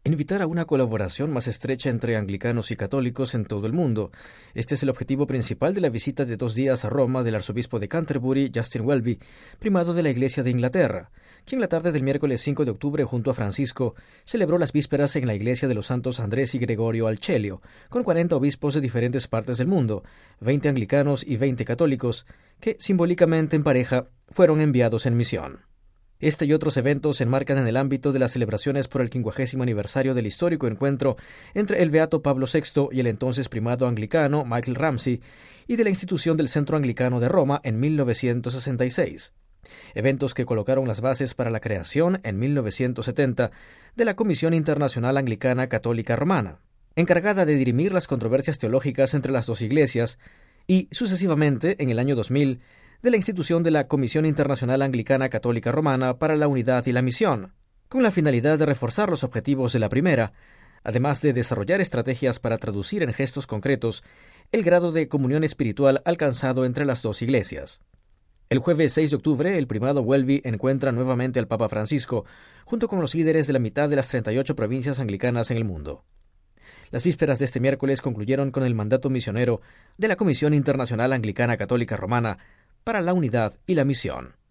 Invitar a una colaboración más estrecha entre anglicanos y católicos en todo el mundo. Este es el objetivo principal de la visita de 2 días a Roma del arzobispo de Canterbury, Justin Welby, primado de la Iglesia de Inglaterra, quien la tarde del miércoles 5 de octubre junto a Francisco celebró las vísperas en la iglesia de los santos Andrés y Gregorio al Celio, con 40 obispos de diferentes partes del mundo, 20 anglicanos y 20 católicos, que simbólicamente en pareja fueron enviados en misión. Este y otros eventos se enmarcan en el ámbito de las celebraciones por el 50º aniversario del histórico encuentro entre el beato Pablo VI y el entonces primado anglicano Michael Ramsey y de la institución del Centro Anglicano de Roma en 1966. Eventos que colocaron las bases para la creación, en 1970, de la Comisión Internacional Anglicana Católica Romana, encargada de dirimir las controversias teológicas entre las dos iglesias, y, sucesivamente, en el año 2000, de la institución de la Comisión Internacional Anglicana Católica Romana para la Unidad y la Misión, con la finalidad de reforzar los objetivos de la primera, además de desarrollar estrategias para traducir en gestos concretos el grado de comunión espiritual alcanzado entre las dos iglesias. El jueves 6 de octubre, el primado Welby encuentra nuevamente al Papa Francisco, junto con los líderes de la mitad de las 38 provincias anglicanas en el mundo. Las vísperas de este miércoles concluyeron con el mandato misionero de la Comisión Internacional Anglicana Católica Romana para la Unidad y la Misión.